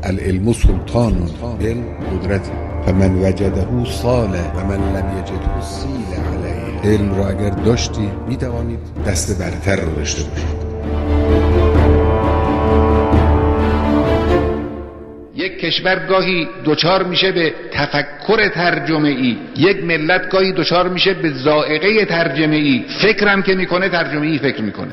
العلم سلطان، علم قدرت، فمن وجده صاله و من لم یجده سیل علیه. علم را اگر داشتی میتوانید دست برتر رو داشته باشید. یک کشور گاهی دچار میشه به تفکر ترجمه‌ای، یک ملت گاهی دچار میشه به ذائقه ترجمه‌ای. فکرم که میکنه ترجمه‌ای فکر میکنه.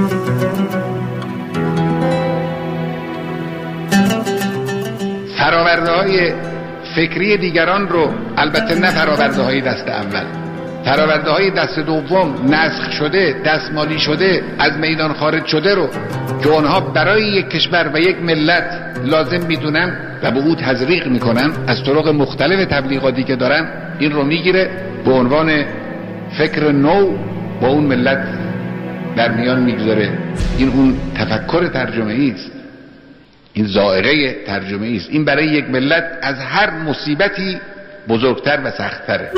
فراورده‌های فکری دیگران رو، البته نه فراورده‌های دست اول، فراورده‌های دست دوم نسخ شده، دستمالی شده، از میدان خارج شده رو که اونها برای یک کشور و یک ملت لازم میدونن و به او تزریق میکنن، از طرق مختلف تبلیغاتی که دارن این رو میگیره به عنوان فکر نو با اون ملت در میان میگذاره. این اون تفکر ترجمه‌ای است، این ذائقه ترجمه‌ای است. این برای یک ملت از هر مصیبتی بزرگتر و سخت‌تره.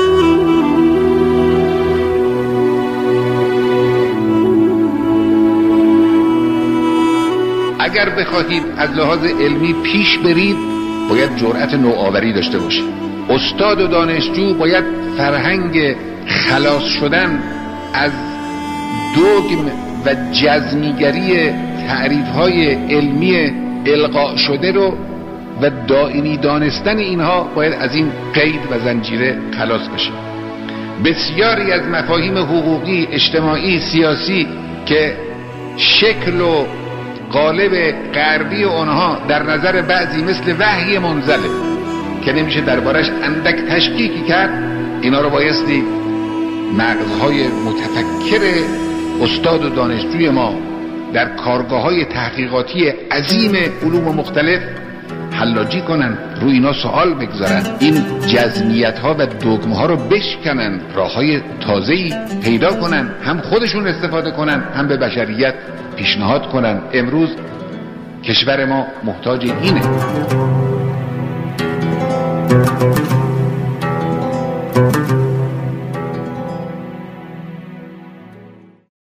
اگر بخواهید از لحاظ علمی پیش برید باید جرأت نوآوری داشته باشید. استاد و دانشجو باید فرهنگ خلاص شدن از دوگم و جزمیگری تعریف‌های علمی القاء شده رو و دائمی دانستن اینها باید از این قید و زنجیره خلاص بشه. بسیاری از مفاهیم حقوقی، اجتماعی، سیاسی که شکل و قالب غربی اونها در نظر بعضی مثل وحی منزله که نمیشه دربارش اندک تشکیکی کرد، اینا رو بایستی مغزهای متفکر استاد و دانشجوی ما در کارگاه‌های تحقیقاتی عظیم علوم مختلف حلاجی کنن، روی اینا سوال بگذارن، این جزمیت‌ها و دوگم‌ها رو بشکنن، راه‌های تازه‌ای پیدا کنن، هم خودشون استفاده کنن، هم به بشریت پیشنهاد کنن. امروز کشور ما محتاج اینه.